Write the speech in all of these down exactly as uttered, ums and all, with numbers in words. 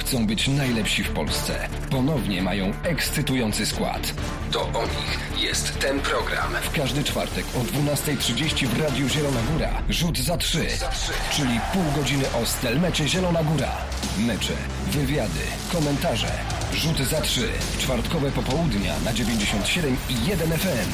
chcą być najlepsi w Polsce. Ponownie mają ekscytujący skład. To o nich jest ten program. W każdy czwartek o dwunasta trzydzieści w Radiu Zielona Góra. Rzut za trzy, czyli pół godziny o Stelmecie Zielona Góra. Mecze, wywiady, komentarze. Rzut za trzy. Czwartkowe popołudnia na dziewięćdziesiąt siedem i jeden F M.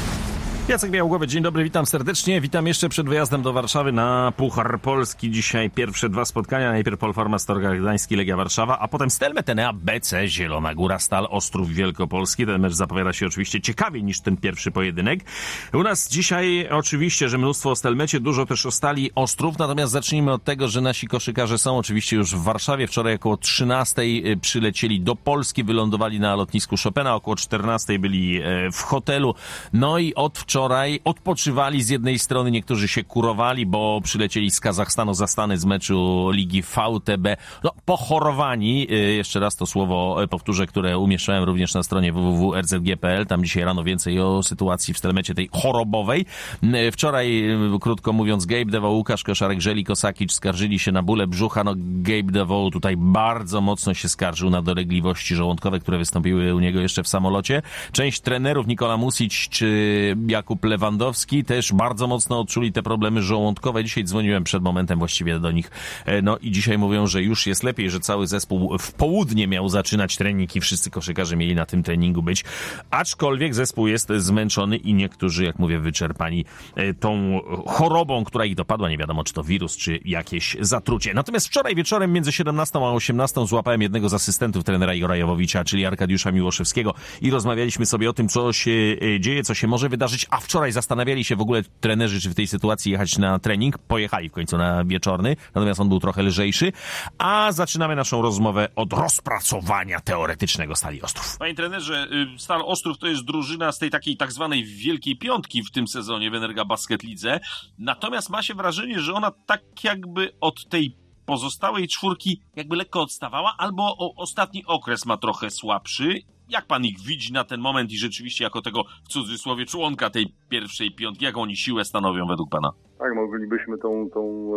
Jacek Białogłowy, dzień dobry, witam serdecznie. Witam jeszcze przed wyjazdem do Warszawy na Puchar Polski. Dzisiaj pierwsze dwa spotkania. Najpierw Polfarma Stargard Gdański, Legia Warszawa, a potem Stelmet Enea B C Zielona Góra, Stal Ostrów Wielkopolski. Ten mecz zapowiada się oczywiście ciekawiej niż ten pierwszy pojedynek. U nas dzisiaj oczywiście, że mnóstwo o Stelmecie, dużo też o Stali Ostrów. Natomiast zacznijmy od tego, że nasi koszykarze są oczywiście już w Warszawie. Wczoraj około trzynastej przylecieli do Polski, wylądowali na lotnisku Chopina. Około czternastej byli w hotelu. No i od wczoraj Wczoraj odpoczywali z jednej strony, niektórzy się kurowali, bo przylecieli z Kazachstanu za Stany z meczu Ligi V T B. No, pochorowani, jeszcze raz to słowo powtórzę, które umieszczałem również na stronie w w w kropka r z g kropka p l. Tam dzisiaj rano więcej o sytuacji w Stelmecie tej chorobowej. Wczoraj, krótko mówiąc, Gabe Devoe, Łukasz Koszarek, Żeli Kosakic skarżyli się na bóle brzucha. No, Gabe Devoe tutaj bardzo mocno się skarżył na dolegliwości żołądkowe, które wystąpiły u niego jeszcze w samolocie. Część trenerów, Nikola Music czy Jakub Lewandowski, też bardzo mocno odczuli te problemy żołądkowe. Dzisiaj dzwoniłem przed momentem właściwie do nich. No i dzisiaj mówią, że już jest lepiej, że cały zespół w południe miał zaczynać trening i wszyscy koszykarze mieli na tym treningu być. Aczkolwiek zespół jest zmęczony i niektórzy, jak mówię, wyczerpani tą chorobą, która ich dopadła. Nie wiadomo, czy to wirus, czy jakieś zatrucie. Natomiast wczoraj wieczorem między siedemnastą a osiemnastą złapałem jednego z asystentów trenera Igora Jawowicza, czyli Arkadiusza Miłoszewskiego, i rozmawialiśmy sobie o tym, co się dzieje, co się może wydarzyć, a wczoraj zastanawiali się w ogóle trenerzy, czy w tej sytuacji jechać na trening. Pojechali w końcu na wieczorny, natomiast on był trochę lżejszy. A zaczynamy naszą rozmowę od rozpracowania teoretycznego Stali Ostrów. Panie trenerze, Stal Ostrów to jest drużyna z tej takiej tak zwanej wielkiej piątki w tym sezonie w Energa Basket Lidze. Natomiast ma się wrażenie, że ona tak jakby od tej pozostałej czwórki jakby lekko odstawała, albo o, ostatni okres ma trochę słabszy. Jak pan ich widzi na ten moment i rzeczywiście jako tego, w cudzysłowie, członka tej pierwszej piątki, jaką oni siłę stanowią według pana? Tak, moglibyśmy tą, tą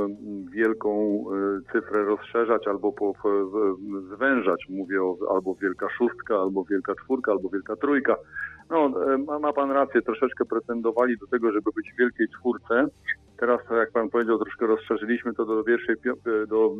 wielką cyfrę rozszerzać albo po, po, zwężać. Mówię o albo wielka szóstka, albo wielka czwórka, albo wielka trójka. No, ma, ma pan rację, troszeczkę pretendowali do tego, żeby być w wielkiej czwórce. Teraz, jak pan powiedział, troszkę rozszerzyliśmy to do pierwszej, do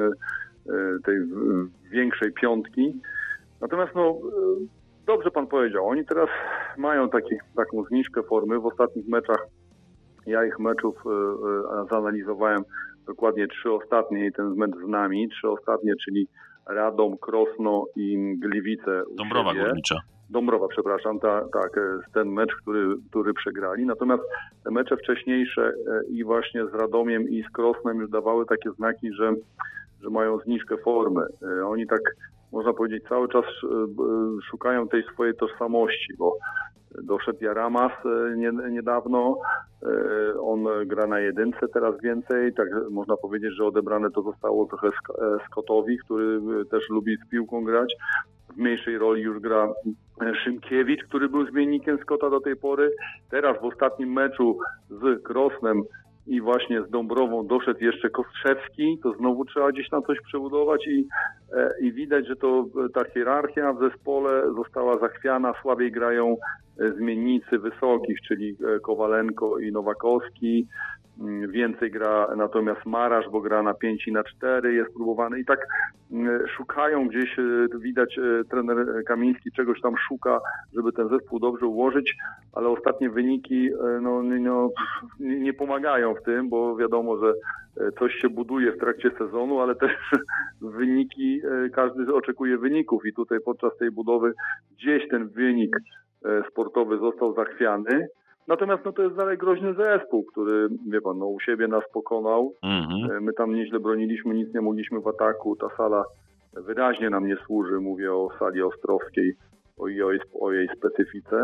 tej większej piątki. Natomiast no, dobrze pan powiedział, oni teraz mają taki, taką zniżkę formy. W ostatnich meczach, ja ich meczów e, zanalizowałem dokładnie trzy ostatnie i ten mecz z nami, trzy ostatnie, czyli Radom, Krosno i Gliwice. Dąbrowa Górnicza. Dąbrowa, przepraszam, ta, tak, ten mecz, który, który przegrali. Natomiast te mecze wcześniejsze i właśnie z Radomiem i z Krosnem już dawały takie znaki, że, że mają zniżkę formy. Oni tak, można powiedzieć, cały czas szukają tej swojej tożsamości, bo doszedł Jaramas niedawno, on gra na jedynce teraz więcej, tak można powiedzieć, że odebrane to zostało trochę Scottowi, który też lubi z piłką grać. W mniejszej roli już gra Szymkiewicz, który był zmiennikiem Scotta do tej pory. Teraz w ostatnim meczu z Krosnem i właśnie z Dąbrową doszedł jeszcze Kostrzewski, to znowu trzeba gdzieś na coś przebudować i, i widać, że to ta hierarchia w zespole została zachwiana, słabiej grają zmiennicy wysokich, czyli Kowalenko i Nowakowski. Więcej gra natomiast Marasz, bo gra na pięć i na cztery, jest próbowany i tak szukają gdzieś, widać trener Kamiński czegoś tam szuka, żeby ten zespół dobrze ułożyć, ale ostatnie wyniki no, no, nie pomagają w tym, bo wiadomo, że coś się buduje w trakcie sezonu, ale też wyniki, każdy oczekuje wyników i tutaj podczas tej budowy gdzieś ten wynik sportowy został zachwiany. Natomiast no, to jest dalej groźny zespół, który, wie pan, no, u siebie nas pokonał. Mm-hmm. My tam nieźle broniliśmy, nic nie mogliśmy w ataku. Ta sala wyraźnie nam nie służy, mówię o sali ostrowskiej, o jej, o jej specyfice.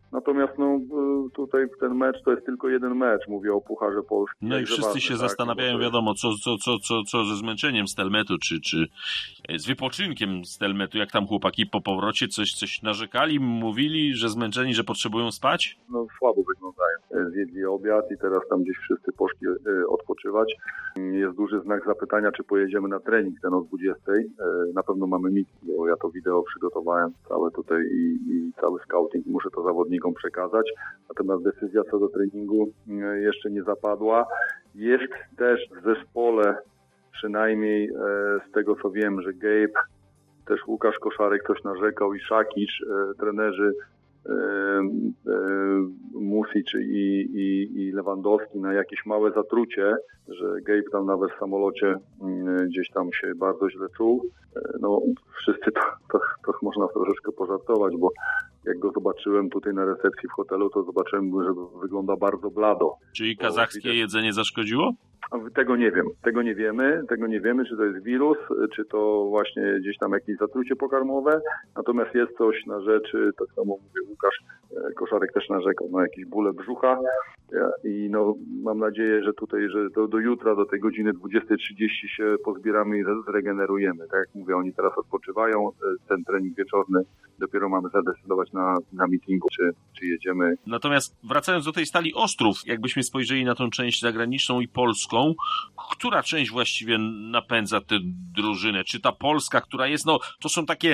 Natomiast no, tutaj ten mecz to jest tylko jeden mecz, mówię o Pucharze Polskim. No i wszyscy ważne, się tak, zastanawiają, no wiadomo, co, co, co, co, co ze zmęczeniem Stelmetu, czy, czy z wypoczynkiem Stelmetu, jak tam chłopaki po powrocie coś, coś narzekali, mówili, że zmęczeni, że potrzebują spać? No słabo wyglądają. Zjedli obiad i teraz tam gdzieś wszyscy poszli odpoczywać. Jest duży znak zapytania, czy pojedziemy na trening ten o dwudziestej. Na pewno mamy meeting, bo ja to wideo przygotowałem całe tutaj i, i cały scouting, muszę to zawodnikom przekazać. Natomiast decyzja co do treningu jeszcze nie zapadła. Jest też w zespole, przynajmniej z tego co wiem, że Gabe, też Łukasz Koszarek coś narzekał i Szakicz, trenerzy Music i, i, i Lewandowski na jakieś małe zatrucie, że Gabe tam nawet w samolocie gdzieś tam się bardzo źle czuł. No wszyscy to, to, to można troszeczkę pożartować, bo jak go zobaczyłem tutaj na recepcji w hotelu, to zobaczyłem, że wygląda bardzo blado. Czyli kazachskie jedzenie zaszkodziło? Tego nie wiem. Tego nie wiemy. Tego nie wiemy, czy to jest wirus, czy to właśnie gdzieś tam jakieś zatrucie pokarmowe. Natomiast jest coś na rzeczy, tak samo mówię, Łukasz Koszarek też narzekał na jakieś bóle brzucha. I no, mam nadzieję, że tutaj, że do, do jutra, do tej godziny dwudziestej trzydzieści się pozbieramy i zregenerujemy. Tak jak mówię, oni teraz odpoczywają. Ten trening wieczorny dopiero mamy zadecydować na, na meetingu, czy, czy jedziemy. Natomiast wracając do tej Stali Ostrów, jakbyśmy spojrzeli na tą część zagraniczną i polską, która część właściwie napędza tę drużynę? Czy ta polska, która jest, no to są takie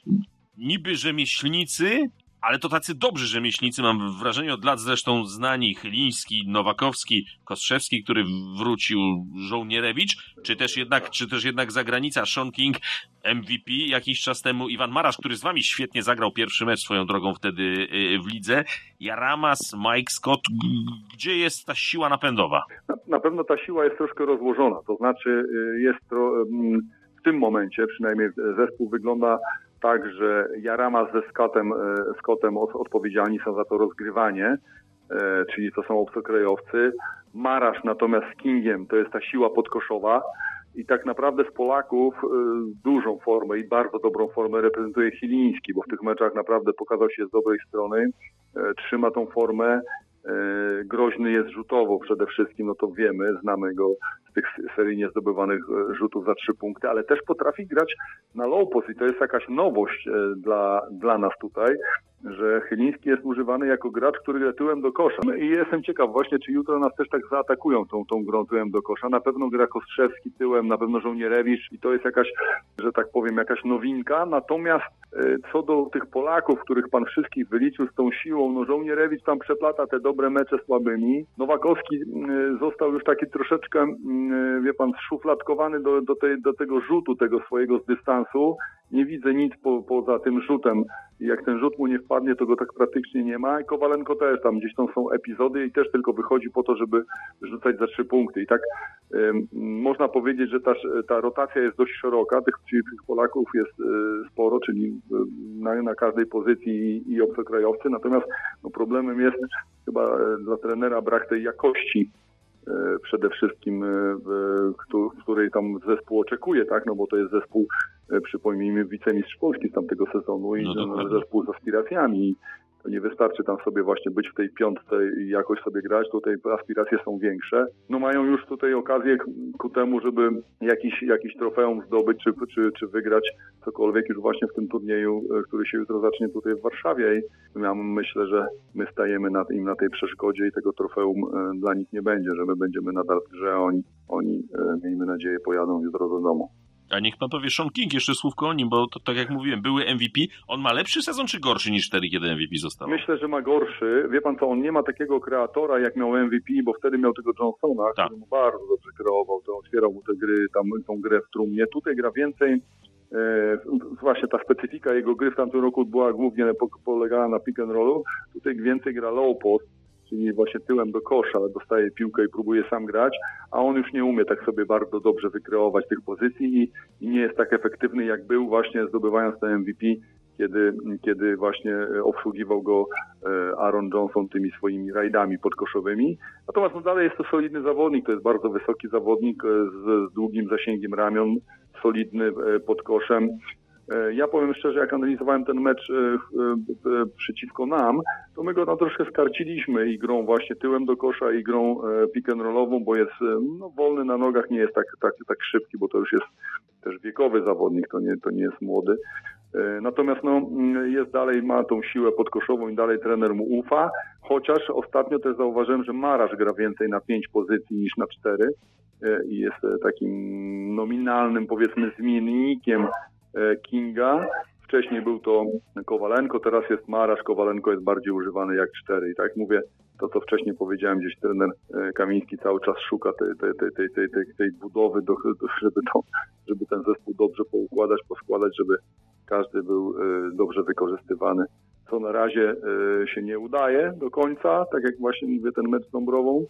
niby rzemieślnicy, ale to tacy dobrzy rzemieślnicy, mam wrażenie, od lat zresztą znani, Chyliński, Nowakowski, Kostrzewski, który wrócił, Żołnierewicz, czy też jednak, czy też jednak zagranica, Sean King, M V P jakiś czas temu, Iwan Marasz, który z wami świetnie zagrał pierwszy mecz swoją drogą wtedy w lidze, Jaramas, Mike Scott, gdzie jest ta siła napędowa? Na, na pewno ta siła jest troszkę rozłożona, to znaczy jest to, w tym momencie przynajmniej zespół wygląda tak, że Jaramas ze Scottem, Scottem odpowiedzialni są za to rozgrywanie, czyli to są obcokrajowcy. Marasz natomiast z Kingiem to jest ta siła podkoszowa i tak naprawdę z Polaków dużą formę i bardzo dobrą formę reprezentuje Chyliński, bo w tych meczach naprawdę pokazał się z dobrej strony, trzyma tą formę. Groźny jest rzutowo przede wszystkim, no to wiemy, znamy go z tych seryjnie zdobywanych rzutów za trzy punkty, ale też potrafi grać na low post i to jest jakaś nowość dla, dla nas tutaj, że Chyliński jest używany jako gracz, który gra tyłem do kosza. I jestem ciekaw właśnie, czy jutro nas też tak zaatakują tą, tą grą tyłem do kosza. Na pewno gra Kostrzewski tyłem, na pewno Żołnierewicz i to jest jakaś, że tak powiem, jakaś nowinka. Natomiast co do tych Polaków, których pan wszystkich wyliczył z tą siłą, no Żołnierewicz tam przeplata te dobre mecze słabymi. Nowakowski został już taki troszeczkę, wie pan, szufladkowany do, do, tej, do tego rzutu, tego swojego z dystansu. Nie widzę nic po, poza tym rzutem. Jak ten rzut mu nie wpadnie, to go tak praktycznie nie ma. I Kowalenko też, tam gdzieś tam są epizody i też tylko wychodzi po to, żeby rzucać za trzy punkty. I tak ym, można powiedzieć, że ta, ta rotacja jest dość szeroka. Tych, tych Polaków jest y, sporo, czyli y, na, na każdej pozycji i, i obcokrajowcy. Natomiast no, problemem jest chyba y, dla trenera brak tej jakości. Przede wszystkim, w której tam zespół oczekuje, tak, no bo to jest zespół, przypomnijmy, wicemistrz Polski z tamtego sezonu i no zespół z aspiracjami. To nie wystarczy tam sobie właśnie być w tej piątce i jakoś sobie grać, tutaj aspiracje są większe. No mają już tutaj okazję ku temu, żeby jakiś, jakiś trofeum zdobyć, czy, czy, czy wygrać cokolwiek już właśnie w tym turnieju, który się jutro zacznie tutaj w Warszawie. I ja myślę, że my stajemy na, im na tej przeszkodzie i tego trofeum dla nich nie będzie, że my będziemy nadal w grze, a oni, oni miejmy nadzieję, pojadą jutro do domu. A niech pan powie, Sean King, jeszcze słówko o nim, bo to, tak jak mówiłem, były M V P. On ma lepszy sezon czy gorszy niż wtedy, kiedy M V P został? Myślę, że ma gorszy. Wie pan co, on nie ma takiego kreatora, jak miał M V P, bo wtedy miał tego Johnsona, tak, który mu bardzo dobrze kreował, to otwierał mu te gry, tam, tą grę w trumnie. Tutaj gra więcej. E, właśnie ta specyfika jego gry w tamtym roku była głównie polegała na pick and rollu. Tutaj więcej gra low post, czyli właśnie tyłem do kosza, dostaje piłkę i próbuje sam grać, a on już nie umie tak sobie bardzo dobrze wykreować tych pozycji i, i nie jest tak efektywny, jak był właśnie zdobywając ten M V P, kiedy, kiedy właśnie obsługiwał go Aaron Johnson tymi swoimi rajdami podkoszowymi. Natomiast no dalej jest to solidny zawodnik, to jest bardzo wysoki zawodnik z, z długim zasięgiem ramion, solidny pod koszem. Ja powiem szczerze, jak analizowałem ten mecz przeciwko nam, to my go tam troszkę skarciliśmy i grą właśnie tyłem do kosza i grą pick and rollową, bo jest no, wolny na nogach, nie jest tak, tak, tak szybki, bo to już jest też wiekowy zawodnik, to nie, to nie jest młody. Natomiast no, jest dalej, ma tą siłę podkoszową i dalej trener mu ufa, chociaż ostatnio też zauważyłem, że Marasz gra więcej na pięć pozycji niż na cztery i jest takim nominalnym, powiedzmy, zmiennikiem Kinga. Wcześniej był to Kowalenko, teraz jest Marasz, Kowalenko jest bardziej używany jak cztery. I tak jak mówię, to co wcześniej powiedziałem, gdzieś trener Kamiński cały czas szuka tej, tej, tej, tej, tej, tej, tej budowy, do, żeby, to, żeby ten zespół dobrze poukładać, poskładać, żeby każdy był dobrze wykorzystywany. Co na razie się nie udaje do końca, tak jak właśnie mówię, ten mecz z Dąbrową,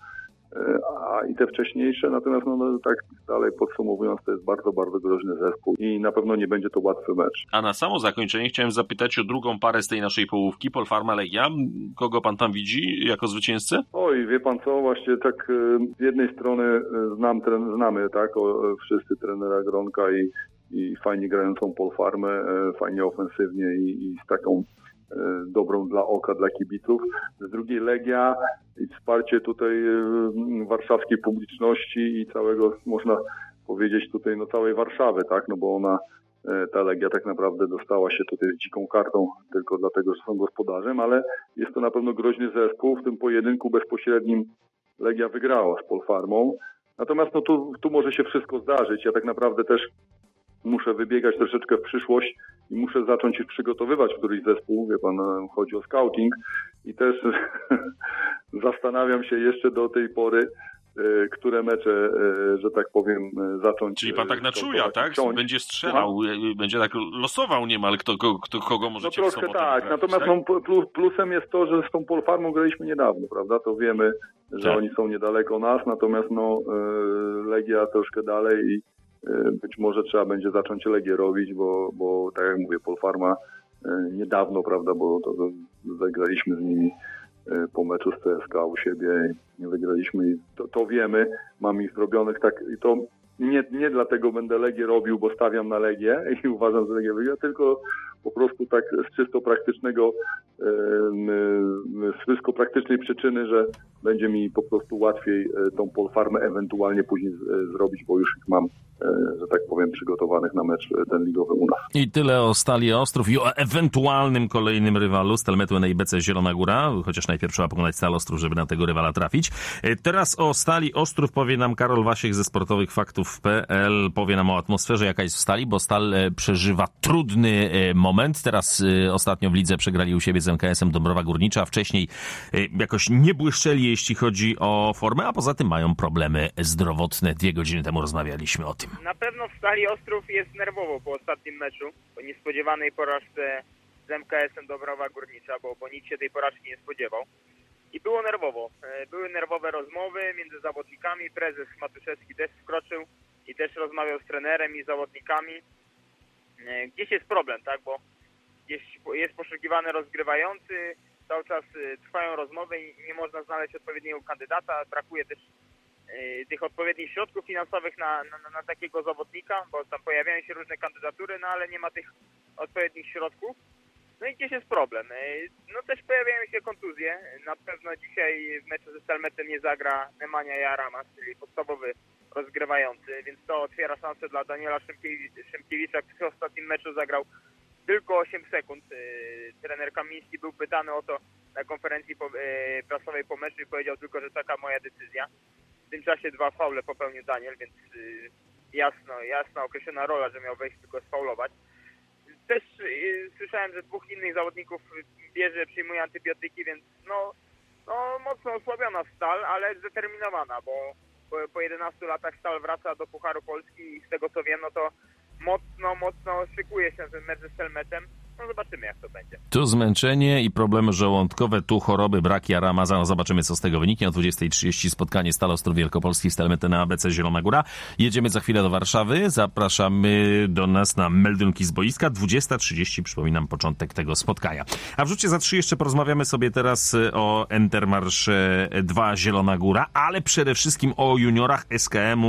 a i te wcześniejsze, natomiast no, no, tak dalej podsumowując, to jest bardzo, bardzo groźny zespół i na pewno nie będzie to łatwy mecz. A na samo zakończenie chciałem zapytać o drugą parę z tej naszej połówki, Polfarma Legia. Kogo pan tam widzi jako zwycięzcę? Oj, wie pan co, właśnie tak z jednej strony znam, tren, znamy tak, o, wszyscy trenera Gronka i, i fajnie grającą Polfarmę, fajnie ofensywnie i, i z taką dobrą dla oka, dla kibiców. Z drugiej Legia i wsparcie tutaj warszawskiej publiczności i całego, można powiedzieć tutaj, no całej Warszawy, tak, no bo ona, ta Legia tak naprawdę dostała się tutaj z dziką kartą tylko dlatego, że są gospodarzem, ale jest to na pewno groźny zespół. W tym pojedynku bezpośrednim Legia wygrała z Polfarmą. Natomiast no tu, tu może się wszystko zdarzyć. Ja tak naprawdę też muszę wybiegać troszeczkę w przyszłość i muszę zacząć już przygotowywać któryś zespół, wie pan, chodzi o scouting i też zastanawiam się jeszcze do tej pory, które mecze, że tak powiem, zacząć. Czyli pan tak na czuja, tak? Ciąć. Będzie strzelał, no. Będzie tak losował niemal, kto, kto, kogo możecie no w sobotę tak, wygrać, natomiast tak? Plus, plusem jest to, że z tą Polfarmą graliśmy niedawno, prawda? To wiemy, że tak. Oni są niedaleko nas, natomiast no Legia troszkę dalej i być może trzeba będzie zacząć Legię robić, bo, bo tak jak mówię, Polfarma niedawno, prawda, bo to, to zagraliśmy z nimi po meczu z C S K A u siebie i wygraliśmy i to, to wiemy, mam ich zrobionych tak i to nie, nie dlatego będę Legię robił, bo stawiam na Legię i uważam, że Legia wygra, tylko po prostu tak z czysto praktycznego, z czysto praktycznej przyczyny, że będzie mi po prostu łatwiej tą Polfarmę ewentualnie później zrobić, bo już ich mam, że tak powiem, przygotowanych na mecz ten ligowy u nas. I tyle o Stali Ostrów i o ewentualnym kolejnym rywalu Stelmetu N I B C Zielona Góra, chociaż najpierw trzeba pokonać Stal Ostrów, żeby na tego rywala trafić. Teraz o Stali Ostrów powie nam Karol Wasiek ze sportowych faktów kropka p l, powie nam o atmosferze, jaka jest w Stali, bo Stal przeżywa trudny moment. Teraz ostatnio w lidze przegrali u siebie z M K S-em Dąbrowa Górnicza, a wcześniej jakoś nie błyszczeli, jeśli chodzi o formę, a poza tym mają problemy zdrowotne. Dwie godziny temu rozmawialiśmy o tym. Na pewno w Stali Ostrów jest nerwowo po ostatnim meczu, po niespodziewanej porażce z M K S-em Dąbrowa Górnicza, bo, bo nikt się tej porażki nie spodziewał. I było nerwowo. Były nerwowe rozmowy między zawodnikami. Prezes Matuszewski też wkroczył i też rozmawiał z trenerem i zawodnikami. Gdzieś jest problem, tak, bo gdzieś jest poszukiwany rozgrywający, cały czas trwają rozmowy i nie można znaleźć odpowiedniego kandydata. Brakuje też tych odpowiednich środków finansowych na, na, na takiego zawodnika, bo tam pojawiają się różne kandydatury, no ale nie ma tych odpowiednich środków. No i gdzieś jest problem. No też pojawiają się kontuzje. Na pewno dzisiaj w meczu ze Stelmetem nie zagra Nemanja Jaramas, czyli podstawowy rozgrywający, więc to otwiera szansę dla Daniela Szymkiewicza, który w ostatnim meczu zagrał tylko osiem sekund. Trener Kamiński był pytany o to na konferencji prasowej po meczu i powiedział tylko, że taka moja decyzja. W tym czasie dwa faule popełnił Daniel, więc jasno, jasna określona rola, że miał wejść tylko sfaulować. Też y, słyszałem, że dwóch innych zawodników bierze, przyjmuje antybiotyki, więc no, no mocno osłabiona Stal, ale zdeterminowana, bo po, po jedenastu latach Stal wraca do Pucharu Polski i z tego co wiem, no to mocno, mocno szykuje się ten mecz ze Stelmetem. No zobaczymy, jak to będzie. Tu zmęczenie i problemy żołądkowe, tu choroby, brak Jaramaza. No zobaczymy, co z tego wyniknie. O dwudziestej trzydzieści spotkanie Stal Ostrów Wielkopolski, Stelmet na A B C Zielona Góra. Jedziemy za chwilę do Warszawy. Zapraszamy do nas na meldunki z boiska. dwudziesta trzydzieści, przypominam, początek tego spotkania. A w rzucie za trzy jeszcze porozmawiamy sobie teraz o Entermarsz dwa Zielona Góra, ale przede wszystkim o juniorach S K M-u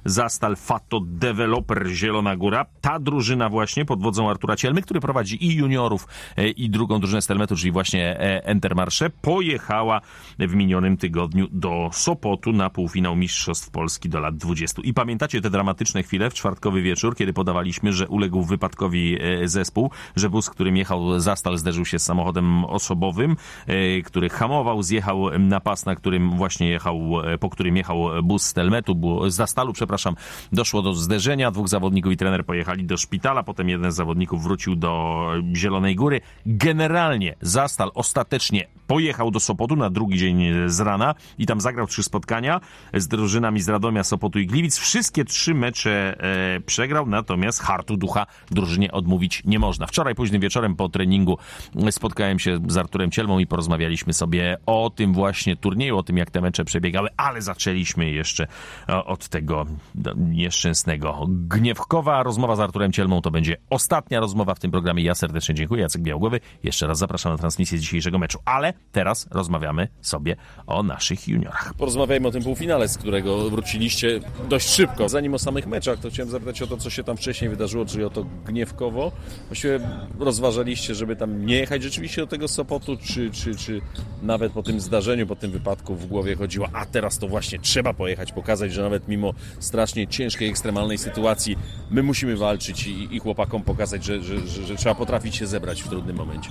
Zastal Fatto Developer Zielona Góra. Ta drużyna właśnie pod wodzą Artura Cielmy, który prowadzi i juniorów, i drugą drużynę Stelmetu, czyli właśnie Entermarché, pojechała w minionym tygodniu do Sopotu na półfinał Mistrzostw Polski do lat dwudziestu. I pamiętacie te dramatyczne chwile w czwartkowy wieczór, kiedy podawaliśmy, że uległ wypadkowi zespół, że wóz, którym jechał Zastal, zderzył się z samochodem osobowym, który hamował, zjechał na pas, na którym właśnie jechał, po którym jechał bus Stelmetu, Zastalu, przepraszam, doszło do zderzenia, dwóch zawodników i trener pojechali do szpitala, potem jeden z zawodników wrócił do Zielonej Góry. Generalnie Zastal ostatecznie pojechał do Sopotu na drugi dzień z rana i tam zagrał trzy spotkania z drużynami z Radomia, Sopotu i Gliwic. Wszystkie trzy mecze e, przegrał, natomiast hartu ducha drużynie odmówić nie można. Wczoraj późnym wieczorem po treningu spotkałem się z Arturem Cielmą i porozmawialiśmy sobie o tym właśnie turnieju, o tym, jak te mecze przebiegały, ale zaczęliśmy jeszcze od tego nieszczęsnego Gniewkowa. Rozmowa z Arturem Cielmą to będzie ostatnia rozmowa w tym programie. Ja serdecznie dziękuję. Jacek Białogłowy. Jeszcze raz zapraszam na transmisję dzisiejszego meczu, ale teraz rozmawiamy sobie o naszych juniorach. Porozmawiajmy o tym półfinale, z którego wróciliście dość szybko. Zanim o samych meczach, to chciałem zapytać o to, co się tam wcześniej wydarzyło, czyli o to Gniewkowo. Właściwie rozważaliście, żeby tam nie jechać rzeczywiście do tego Sopotu, czy, czy, czy nawet po tym zdarzeniu, po tym wypadku w głowie chodziło, a teraz to właśnie trzeba pojechać, pokazać, że nawet mimo strasznie ciężkiej, ekstremalnej sytuacji my musimy walczyć i, i chłopakom pokazać, że, że, że, że trzeba potrafić się zebrać w trudnym momencie.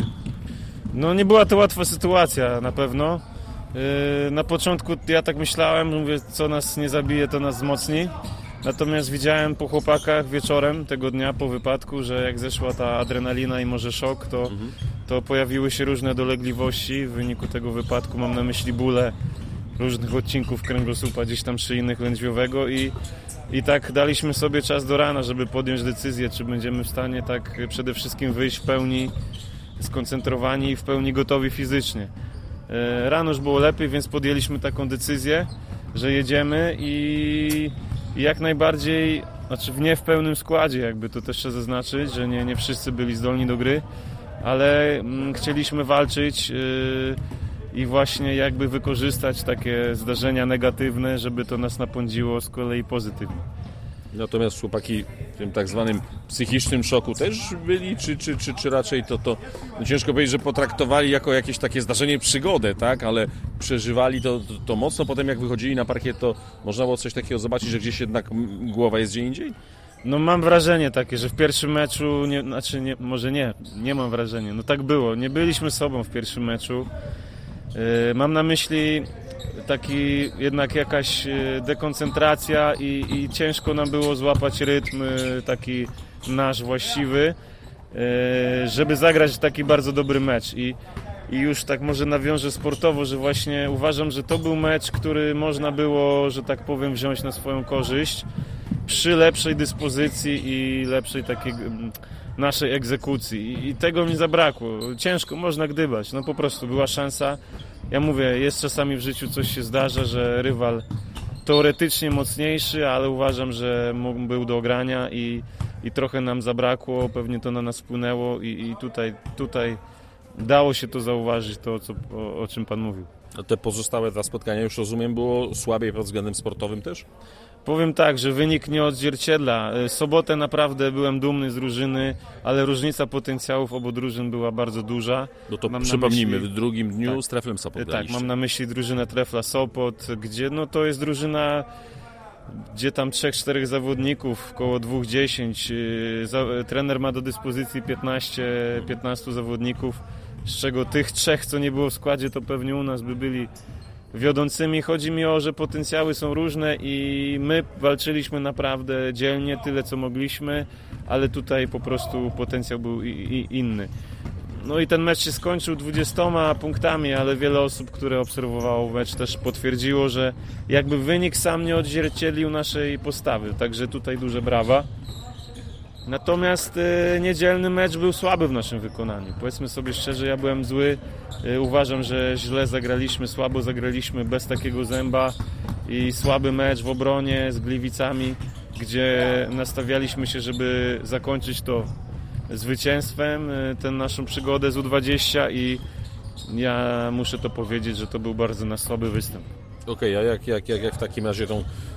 No nie była to łatwa sytuacja na pewno. Yy, na początku ja tak myślałem, mówię, co nas nie zabije, to nas wzmocni. Natomiast widziałem po chłopakach wieczorem tego dnia po wypadku, że jak zeszła ta adrenalina i może szok, to, mhm. to pojawiły się różne dolegliwości w wyniku tego wypadku. Mam na myśli bóle różnych odcinków kręgosłupa, gdzieś tam szyjnych, lędźwiowego i, i tak daliśmy sobie czas do rana, żeby podjąć decyzję, czy będziemy w stanie tak przede wszystkim wyjść w pełni skoncentrowani i w pełni gotowi fizycznie. Rano już było lepiej, więc podjęliśmy taką decyzję, że jedziemy i, i jak najbardziej, znaczy w nie w pełnym składzie, jakby to też trzeba zaznaczyć, że nie, nie wszyscy byli zdolni do gry, ale mm, chcieliśmy walczyć yy, i właśnie jakby wykorzystać takie zdarzenia negatywne, żeby to nas napędziło z kolei pozytywnie. Natomiast chłopaki w tym tak zwanym psychicznym szoku też byli, czy, czy, czy, czy raczej to, to no ciężko powiedzieć, że potraktowali jako jakieś takie zdarzenie, przygodę, tak, ale przeżywali to, to, to mocno, potem jak wychodzili na parkiet, to można było coś takiego zobaczyć, że gdzieś jednak głowa jest gdzie indziej? No mam wrażenie takie, że w pierwszym meczu, nie, znaczy nie, może nie, nie mam wrażenia, no tak było, nie byliśmy sobą w pierwszym meczu. Yy, mam na myśli taki jednak jakaś dekoncentracja i, i ciężko nam było złapać rytm taki nasz właściwy, żeby zagrać taki bardzo dobry mecz i, i już tak może nawiążę sportowo, że właśnie uważam, że to był mecz, który można było, że tak powiem, wziąć na swoją korzyść przy lepszej dyspozycji i lepszej takiej naszej egzekucji i, i tego mi zabrakło. Ciężko, można gdybać, no po prostu była szansa. Ja mówię, jest czasami w życiu coś się zdarza, że rywal teoretycznie mocniejszy, ale uważam, że był do ogrania i, i trochę nam zabrakło, pewnie to na nas wpłynęło i, i tutaj, tutaj dało się to zauważyć, to co, o, o czym Pan mówił. A te pozostałe dwa spotkania, już rozumiem, było słabiej pod względem sportowym też? Powiem tak, że wynik nie odzwierciedla. Sobotę naprawdę byłem dumny z drużyny, ale różnica potencjałów obu drużyn była bardzo duża. No to mam przypomnijmy, myśli... w drugim dniu tak, z Treflem Sopot Tak, mam na myśli drużynę Trefla Sopot, gdzie no to jest drużyna, gdzie tam trzech, czterech zawodników, około dwóch, dziesięć. Trener ma do dyspozycji piętnaście, piętnastu zawodników, z czego tych trzech, co nie było w składzie, to pewnie u nas by byli wiodącymi. Chodzi mi o, że potencjały są różne i my walczyliśmy naprawdę dzielnie, tyle co mogliśmy, ale tutaj po prostu potencjał był i, i inny. No i ten mecz się skończył dwudziestoma punktami, ale wiele osób, które obserwowało mecz, też potwierdziło, że jakby wynik sam nie odzwierciedlił naszej postawy, także tutaj duże brawa. Natomiast y, niedzielny mecz był słaby w naszym wykonaniu. Powiedzmy sobie szczerze, ja byłem zły. Y, uważam, że źle zagraliśmy, słabo zagraliśmy, bez takiego zęba i słaby mecz w obronie z Gliwicami, gdzie nastawialiśmy się, żeby zakończyć to zwycięstwem, y, tę naszą przygodę z U dwadzieścia i ja muszę to powiedzieć, że to był bardzo nasz słaby występ. Okej, okay, a jak, jak, jak, jak w takim razie tą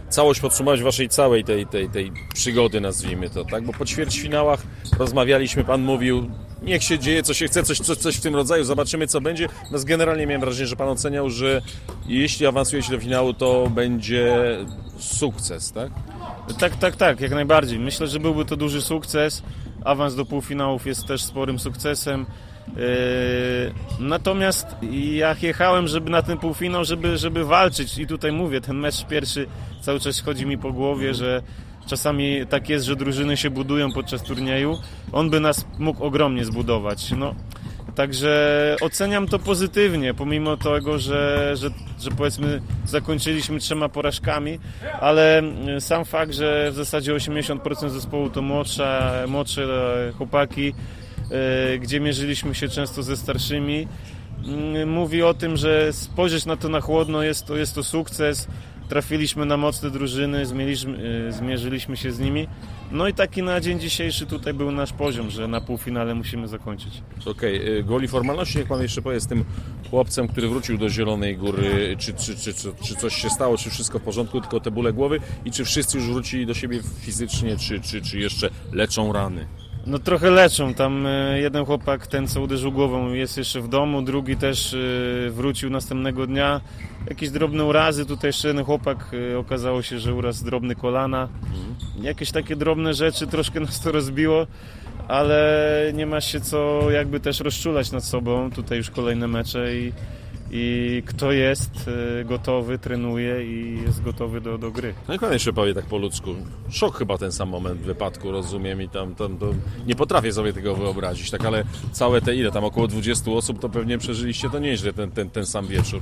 całość podsumować waszej całej tej, tej, tej przygody, nazwijmy to, tak? Bo po ćwierćfinałach rozmawialiśmy, pan mówił, niech się dzieje, co się chce, coś, coś, coś w tym rodzaju, zobaczymy, co będzie. Natomiast generalnie miałem wrażenie, że pan oceniał, że jeśli awansujecie do finału, to będzie sukces, tak? Tak, tak, tak, jak najbardziej. Myślę, że byłby to duży sukces. Awans do półfinałów jest też sporym sukcesem. Yy, natomiast ja jechałem, żeby na ten półfinał, żeby, żeby walczyć i tutaj mówię, ten mecz pierwszy cały czas chodzi mi po głowie, że czasami tak jest, że drużyny się budują podczas turnieju. On by nas mógł ogromnie zbudować. No, także oceniam to pozytywnie, pomimo tego, że, że, że powiedzmy zakończyliśmy trzema porażkami, ale sam fakt, że w zasadzie osiemdziesiąt procent zespołu to młodsza, młodsze chłopaki, gdzie mierzyliśmy się często ze starszymi, mówi o tym, że spojrzeć na to na chłodno, jest to, jest to sukces. Trafiliśmy na mocne drużyny, zmieriliśmy, zmierzyliśmy się z nimi. No i taki na dzień dzisiejszy tutaj był nasz poziom, że na półfinale musimy zakończyć. Okej, okay. Gwoli formalności, niech pan jeszcze powie z tym chłopcem, który wrócił do Zielonej Góry, czy, czy, czy, czy, czy coś się stało, czy wszystko w porządku, tylko te bóle głowy i czy wszyscy już wrócili do siebie fizycznie, czy, czy, czy jeszcze leczą rany? No trochę leczą, tam jeden chłopak, ten co uderzył głową, jest jeszcze w domu, drugi też wrócił następnego dnia. Jakieś drobne urazy, tutaj jeszcze jeden chłopak, okazało się, że uraz drobny kolana. Jakieś takie drobne rzeczy, troszkę nas to rozbiło, ale nie ma się co jakby też rozczulać nad sobą, tutaj już kolejne mecze i, i kto jest gotowy, trenuje i jest gotowy do, do gry. No i pan jeszcze powie tak po ludzku, szok chyba ten sam moment wypadku, rozumiem, i tam, tam to nie potrafię sobie tego wyobrazić, tak, ale całe te ile, tam około dwudziestu osób, to pewnie przeżyliście to nieźle ten, ten, ten sam wieczór.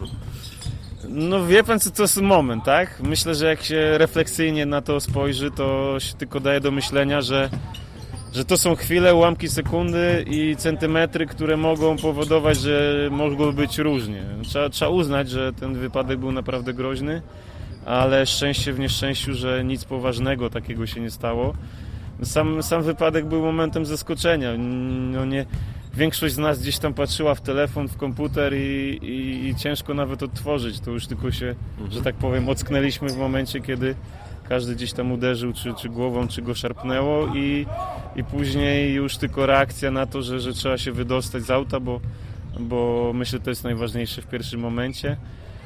No wie pan co, to jest moment, tak? Myślę, że jak się refleksyjnie na to spojrzy, to się tylko daje do myślenia, że że to są chwile, ułamki sekundy i centymetry, które mogą powodować, że mogło być różnie. Trzeba, trzeba uznać, że ten wypadek był naprawdę groźny, ale szczęście w nieszczęściu, że nic poważnego takiego się nie stało. Sam, sam wypadek był momentem zaskoczenia. No nie, większość z nas gdzieś tam patrzyła w telefon, w komputer i, i, i ciężko nawet odtworzyć. To już tylko się, że tak powiem, ocknęliśmy w momencie, kiedy każdy gdzieś tam uderzył, czy, czy głową, czy go szarpnęło i, i później już tylko reakcja na to, że, że trzeba się wydostać z auta, bo, bo myślę, że to jest najważniejsze w pierwszym momencie.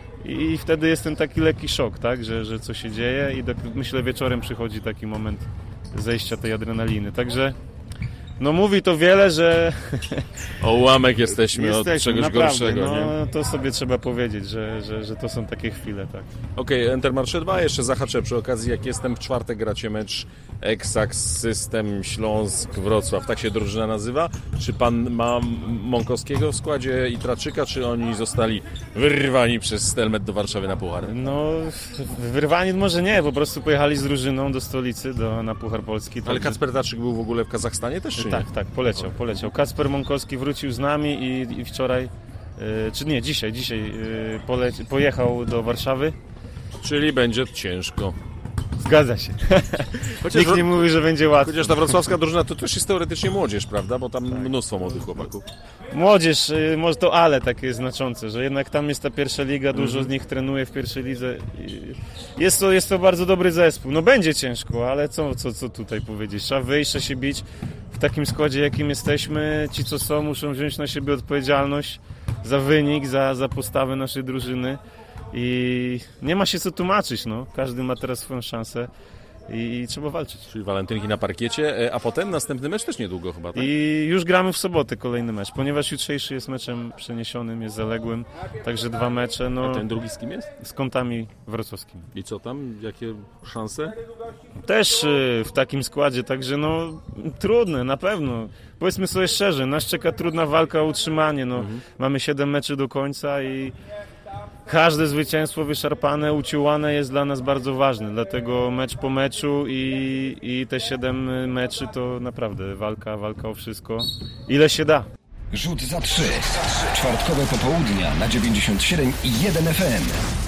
I wtedy jest ten taki lekki szok, tak, że, że co się dzieje i tak, myślę, wieczorem przychodzi taki moment zejścia tej adrenaliny. Także no mówi to wiele, że o ułamek jesteśmy, jesteśmy od czegoś naprawdę, gorszego. No nie? to sobie trzeba powiedzieć, że, że, że to są takie chwile, tak. Okej, okay, Intermarché dwa, jeszcze zahaczę przy okazji, jak jestem w czwartek, gracie mecz Exacx System Śląsk-Wrocław, tak się drużyna nazywa. Czy pan ma Mąkowskiego w składzie i Traczyka, czy oni zostali wyrwani przez Stelmet do Warszawy na puchar? No, wyrwani może nie, po prostu pojechali z drużyną do stolicy, do, na Puchar Polski. Ale także... Kacper Traczyk był w ogóle w Kazachstanie też, czy tak, nie? tak, poleciał, poleciał. Kacper Mąkowski wrócił z nami i, i wczoraj, yy, czy nie, dzisiaj, dzisiaj yy, poleci, pojechał do Warszawy. Czyli będzie ciężko. Zgadza się. Chociaż Nikt nie mówi, że będzie łatwo. Chociaż ta wrocławska drużyna to też jest teoretycznie młodzież, prawda? Bo tam tak. mnóstwo młodych chłopaków. Młodzież, może to ale takie znaczące, że jednak tam jest ta pierwsza liga, dużo mm-hmm. z nich trenuje w pierwszej lidze. Jest to, jest to bardzo dobry zespół. No będzie ciężko, ale co, co, co tutaj powiedzieć? Trzeba wyjść, trzeba się bić w takim składzie, jakim jesteśmy. Ci, co są, muszą wziąć na siebie odpowiedzialność za wynik, za, za postawę naszej drużyny. I nie ma się co tłumaczyć, no. Każdy ma teraz swoją szansę i trzeba walczyć. Czyli walentynki na parkiecie, a potem następny mecz też niedługo chyba, tak? I już gramy w sobotę kolejny mecz, ponieważ jutrzejszy jest meczem przeniesionym, jest zaległym, także dwa mecze. No, a ten drugi z kim jest? Z Kątami wrocławskimi. I co tam? Jakie szanse? Też w takim składzie, także no trudne, na pewno. Powiedzmy sobie szczerze, nas czeka trudna walka o utrzymanie, no. Mhm. Mamy siedem meczy do końca i każde zwycięstwo wyszarpane, uciułane jest dla nas bardzo ważne, dlatego mecz po meczu i, i te siedem meczy to naprawdę walka, walka o wszystko, ile się da. Rzut za trzy. Czwartkowe popołudnia na dziewięćdziesiąt siedem i jeden F M.